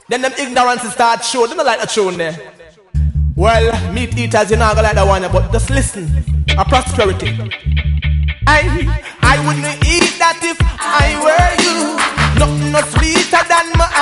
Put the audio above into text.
Then them ignorance start show. They don't like the tune there. Well, meat eaters, you know, go like that one, but just listen. A prosperity. I wouldn't eat that if I were you. Nothing no sweeter than my